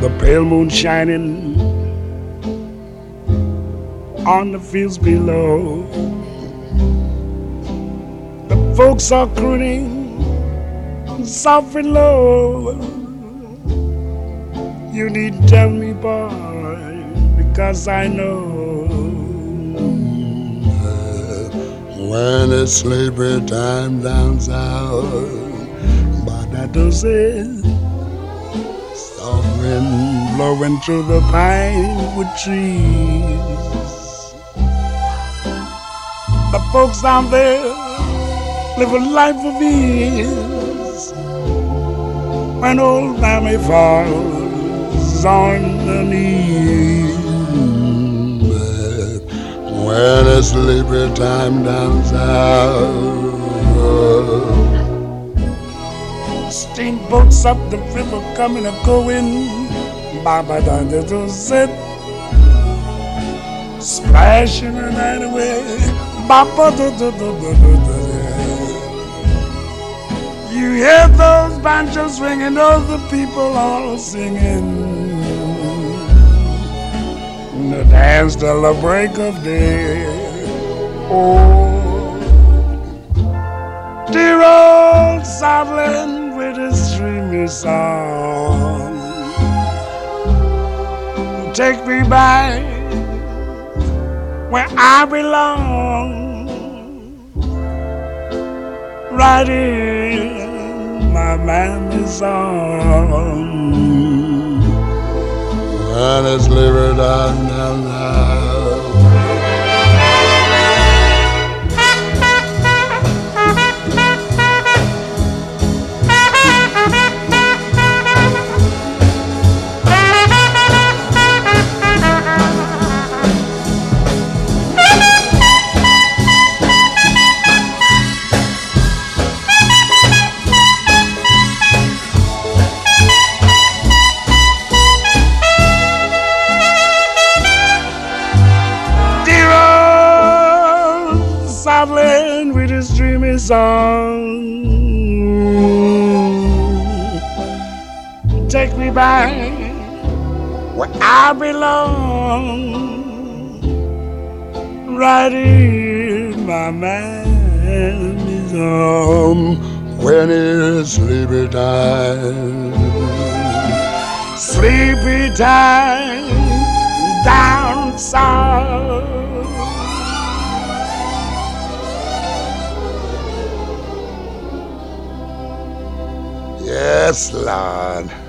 the pale moon shining on the fields below. The folks are crooning soft and low. You need tell me, boy, because I know when it's slavery time down south, but that does it. Soft wind blowing through the pine wood trees. The folks down there live a life of ease. When old Mammy falls on her knees, when it's Labor time down south, steamboats up the river coming and going, Baba da sit, splashing the night away, Baba da. You hear those banjos ringing, all the people all singing. The dance till the break of day. Oh, dear old Southland with its dreamy song, take me back where I belong. Right in my mammy's arms. When it's liver down, down, down. With his dreamy song, take me back where I belong, right in my mammy's arms. When it's sleepy time down south. Yes, Lord.